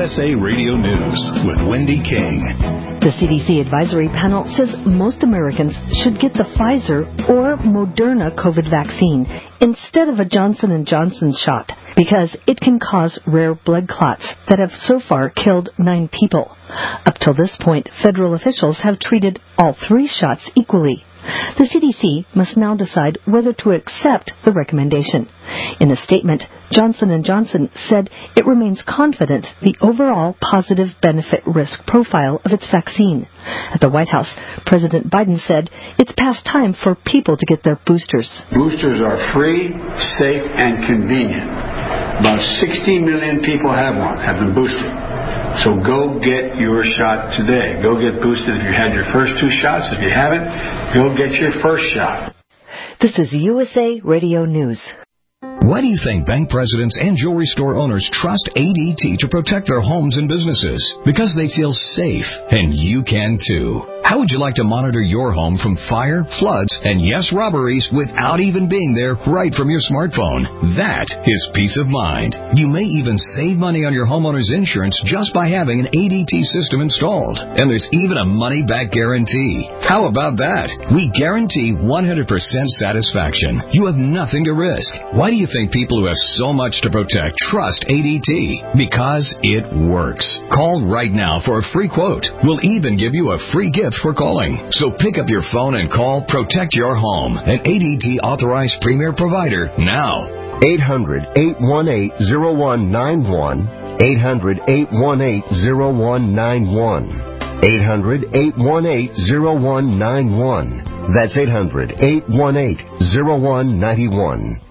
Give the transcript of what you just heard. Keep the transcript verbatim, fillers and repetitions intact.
S A Radio News with Wendy King. The C D C advisory panel says most Americans should get the Pfizer or Moderna COVID vaccine instead of a Johnson and Johnson shot because it can cause rare blood clots that have so far killed nine people. Up till this point, federal officials have treated all three shots equally. The C D C must now decide whether to accept the recommendation. In a statement, Johnson and Johnson said it remains confident the overall positive benefit-risk profile of its vaccine. At the White House, President Biden said it's past time for people to get their boosters. Boosters are free, safe, and convenient. About sixty million people have one, have been boosted. So go get your shot today. Go get boosted if you had your first two shots. If you haven't, go get your first shot. This is U S A Radio News. Why do you think bank presidents and jewelry store owners trust A D T to protect their homes and businesses? Because they feel safe, and you can too. How would you like to monitor your home from fire, floods, and yes, robberies without even being there right from your smartphone? That is peace of mind. You may even save money on your homeowner's insurance just by having an A D T system installed. And there's even a money-back guarantee. How about that? We guarantee one hundred percent satisfaction. You have nothing to risk. Why do you think people who have so much to protect trust A D T? Because it works. Call right now for a free quote. We'll even give you a free gift for calling. So pick up your phone and call Protect Your Home, an A D T authorized premier provider now. eight hundred, eight one eight, zero one nine one. eight hundred, eight one eight, zero one nine one. eight hundred, eight one eight, zero one nine one. That's eight hundred, eight one eight, zero one nine one.